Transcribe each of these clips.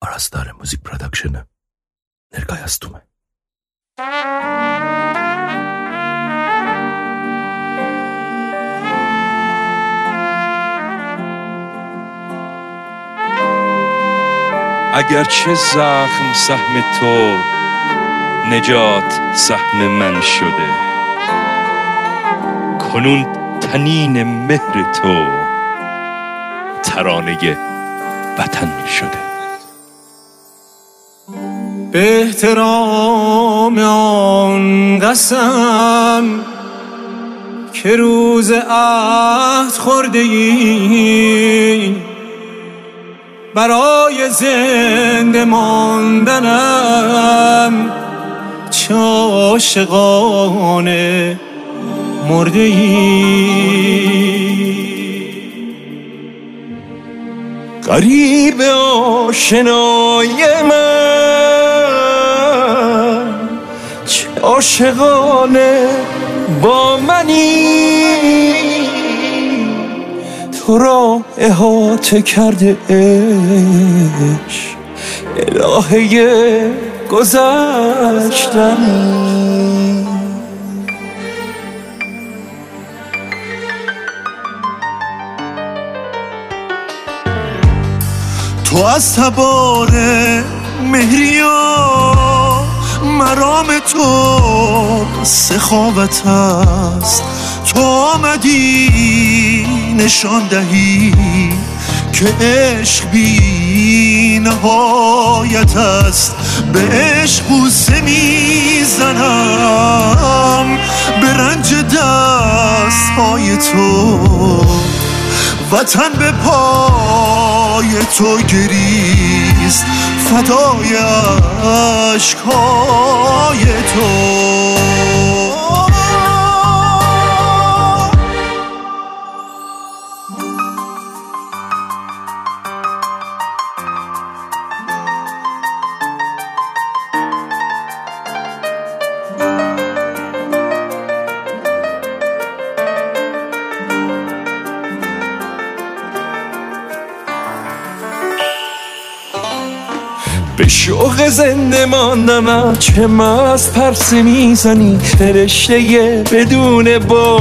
پرستار موزیک پرودکشن نرگایستومه. اگرچه زخم سهم تو، نجات سهم من شده، کنون تنین مهر تو ترانه وطن شده. به احترام آن قسم که روز عهد خورده ای، برای زنده ماندنم چه عاشقانه مرده ای. غریب آشنای من چه عاشقانه با منی، تو را احاطه کرده عشق الهه گذشتم. تو از تبار مهریا مرام تو سخاوت است، تو آمدی نشان دهی که عشق بی نهایت است. به عشق بوسه میزنم به رنج دست های تو، وطن به پای تو گریست فدای عشقهای تو. به شوق زنده ماندم چه مست پرسه میزنی، فرشته بدون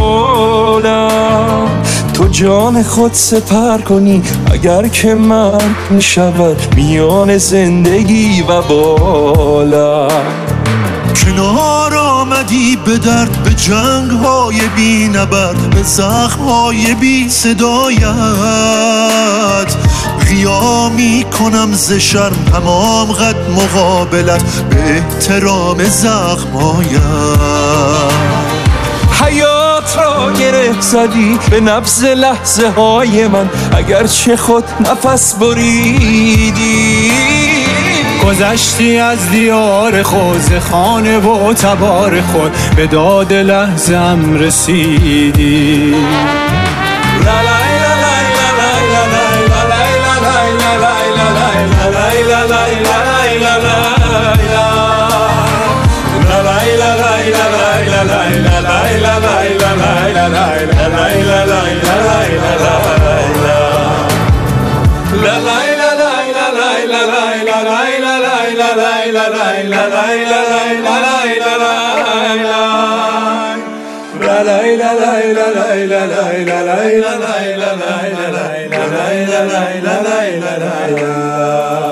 بالم تو جان خود سپر کنی اگر که من میشود میان زندگی و بالم. کنار آمدی به درد، به جنگ های بی نبرد، به زخم های بی صدایت قیامی کنم ز شرم تمام قد مقابلت به احترام زخمایت. حیات را گره زدی به نبض لحظه های من اگرچه خود نفس بریدی، گذشتی از دیار خود ز خانه و تبار خود به داد لحظه ام رسیدی. La